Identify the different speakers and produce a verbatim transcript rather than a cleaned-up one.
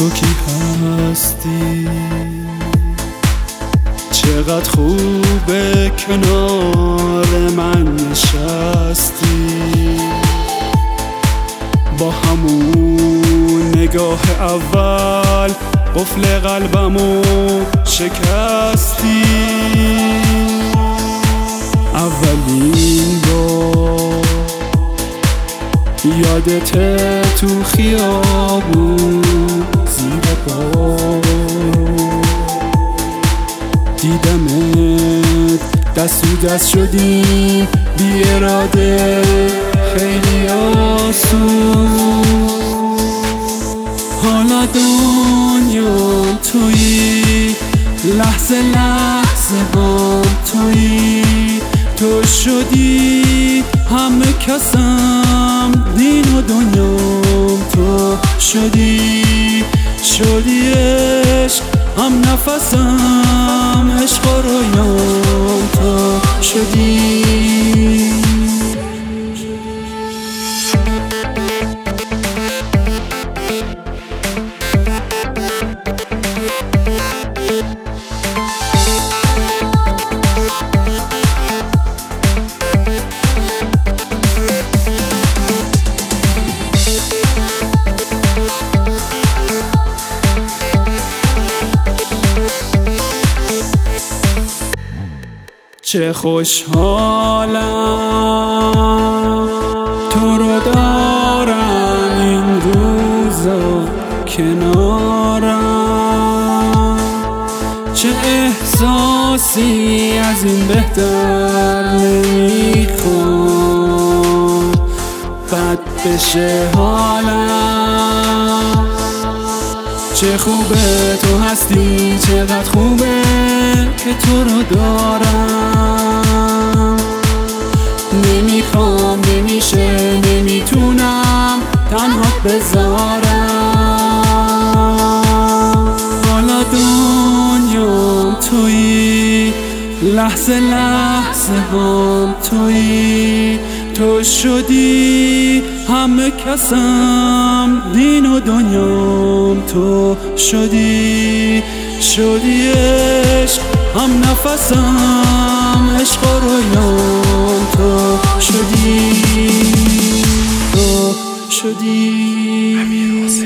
Speaker 1: تو کی هستی؟ چقدر خوبه کنار من نشستی، با همون نگاه اول قفل قلبمو شکستی. اولین بار یادته تو خیابون زیر بارون دیدمت، دست تو دست شدیم بی اراده خیلی آسون. حالا دنیا تویی، لحظه لحظه هم تویی، تو شدی همه کسم، دین و دنیام تو شدی. شدی عشق هم نفسم، عشق و رویام تو شدی. چه خوشحالم تو رو دارم این روزا کنارم، چه احساسی از این بهتر نمیخوام بد بشه حالم. چه خوبه تو هستی، چقدر خوبه که تو رو دارم. نمیخوام، نمیشه، نمیتونم تنهات بذارم. حالا دنیام تویی، لحظه لحظه هم تویی، تو شدی همه کسم، دین و دنیام تو شدی. شدی عشق هم نفسم، عشق و رویام تو شدی، تو شدی.